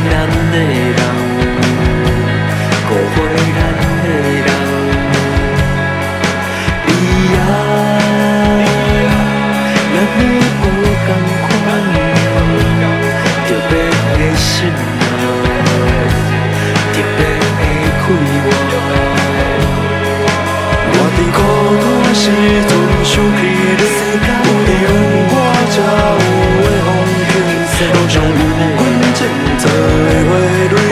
咱的人，误会咱的人，以后咱的无同款，特别的心啊，特别的快活。我伫孤单时阵想起你，有你我才有的风景，路上有阮前做的花蕊。